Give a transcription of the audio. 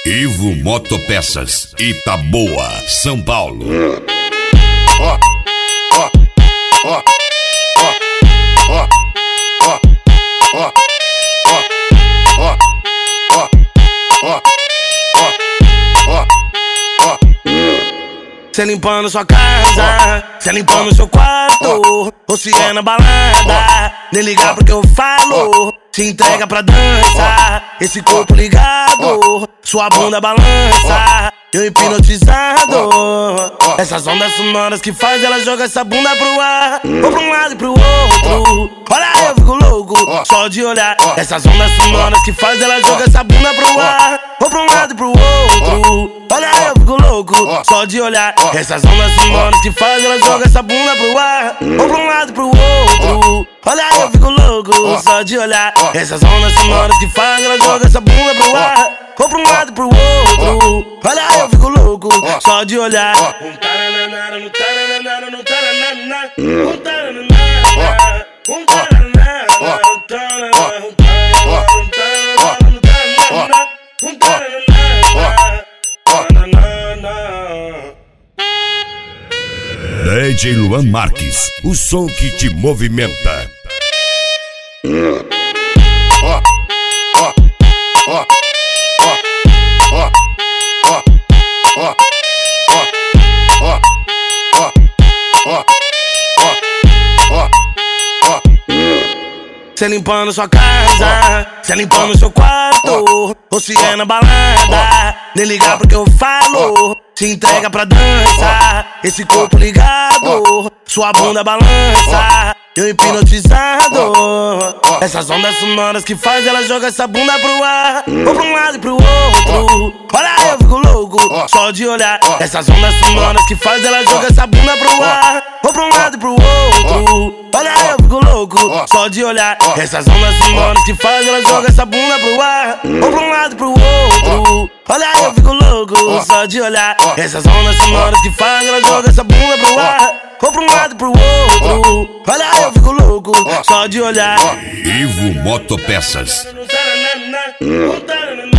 Ivo Motopeças, Itaboa, São Paulo. Cê limpando sua casa, cê limpando seu quarto, ou se é na balada, nem ligar porque eu falo. Se entrega pra dança, esse corpo ligado, sua bunda balança, eu hipnotizado. Essas ondas sonoras que faz ela joga essa bunda pro ar, ou pra um lado e pro outro. Olha, eu fico louco, só de olhar. Essas ondas sonoras que faz ela joga essa bunda pro ar, ou pra um lado e pro outro. Olha, eu fico louco, só de olhar. Essas ondas sonoras que faz ela joga essa bunda pro ar, ou pra um lado e pro outro. Olha, eu fico louco, só de olhar. Essas ondas sonoras que faz ela joga essa bunda pro ar, ou pra um lado e pro outro. Olha, eu fico louco, só de olhar. DJ Luan Marques, o som que te movimenta. Cê limpando sua casa, cê limpando seu quarto, ou se é na balada, nem ligar porque eu falo. Se entrega pra dança, esse corpo ligado, sua bunda balança, eu hipnotizado. Essas ondas sonoras que faz ela joga essa bunda pro ar, ou pra um lado e pro outro. Olha, eu fico louco, só de olhar. Essas ondas sonoras que faz ela joga essa bunda pro ar, ou pra um lado e pro outro. Olha, eu fico louco, só de olhar. Essas ondas sonoras que faz ela joga essa bunda pro ar, ou pra um lado e pro outro. Olha, eu fico louco, só de olhar. Essas ondas sonoras que faz ela joga essa bunda pro ar, ou pra um lado e pro outro. Olha, eu fico louco, só de olhar. Ivo Motopeças.